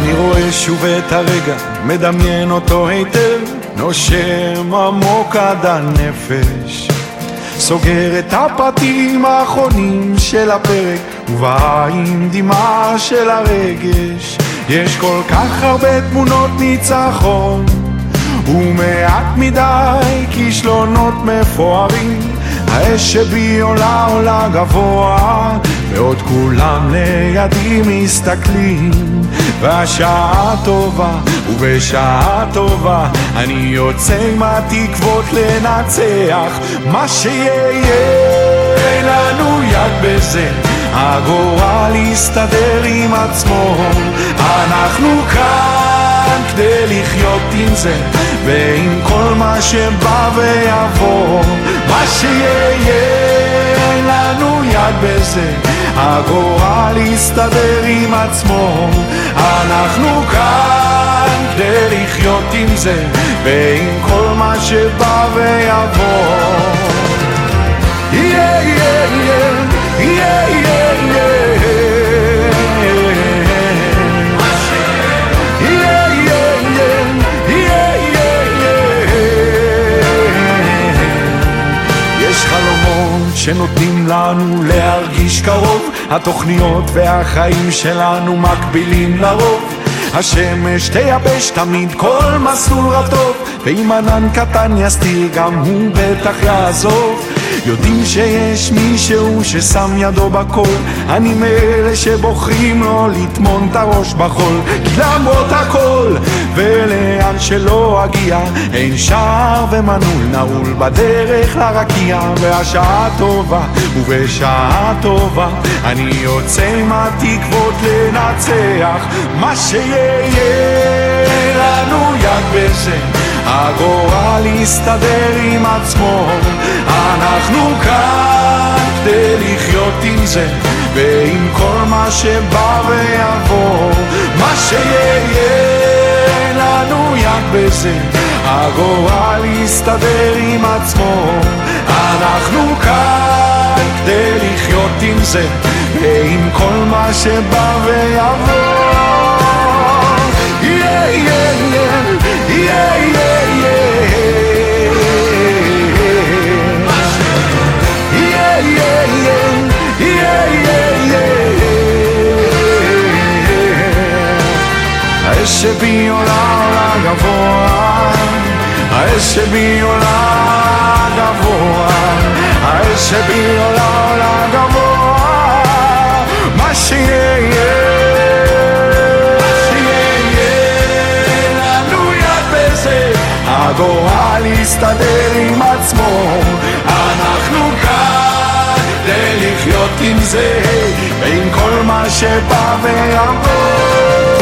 אני רואה שוב את הרגע, מדמיין אותו היטב, נושם עמוק עד הנפש, סוגר את הפרטים האחרונים של הפרק, ובעין דמעה של הרגש. יש כל כך הרבה תמונות ניצחון ומעט מדי כישלונות מפוארים, האש שבי עולה עולה גבוה ועוד כולם לידי מסתכלים, והשעה טובה ובשעה טובה אני יוצא עם התקוות לנצח מה שיהיה. אין לנו יד בזה, הגורל יסתדר עם עצמו, אנחנו כאן כדי לחיות עם זה ועם כל מה שבא ויבוא, מה שיהיה. אין לנו יד בזה, הגורל יסתדר עם עצמו, אנחנו כאן כדי לחיות עם זה ועם כל מה שבא ויבוא. יש חלומות שנותנים לנו להרגיש קרוב, התוכניות והחיים שלנו מקבילים לרוב, השמש תייבש תמיד כל מסלול רטוב, ואם ענן קטן יסתיר גם הוא בטח יעזוב. יודעים שיש מישהו ששם ידו בכל, אני מאלה שבוחרים לו לטמון את הראש בחול, כי למרות הכל ולאן שלא אגיע אין שער ומנעול נעול בדרך לרקיע, והשעה טובה ובשעה טובה אני יוצא עם התקוות לנצח מה שיהיה. לנו יד בזה, הגורל יסתדר עם עצמו, אנחנו כאן כדי לחיות עם זה ועם כל מה שבא ויבוא, מה שיהיה. לנו יד בזה, הגורל יסתדר עם עצמו, אנחנו כאן כדי לחיות עם זה ועם כל מה שבא ויבוא. האש שבי עולה עולה גבוה, האש שבי עולה גבוה, האש שבי עולה עולה גבוה, מה שיהיה. הגורל יסתדר עם עצמו, אנחנו כאן כדי לחיות עם זה ועם כל מה שבא ויבוא.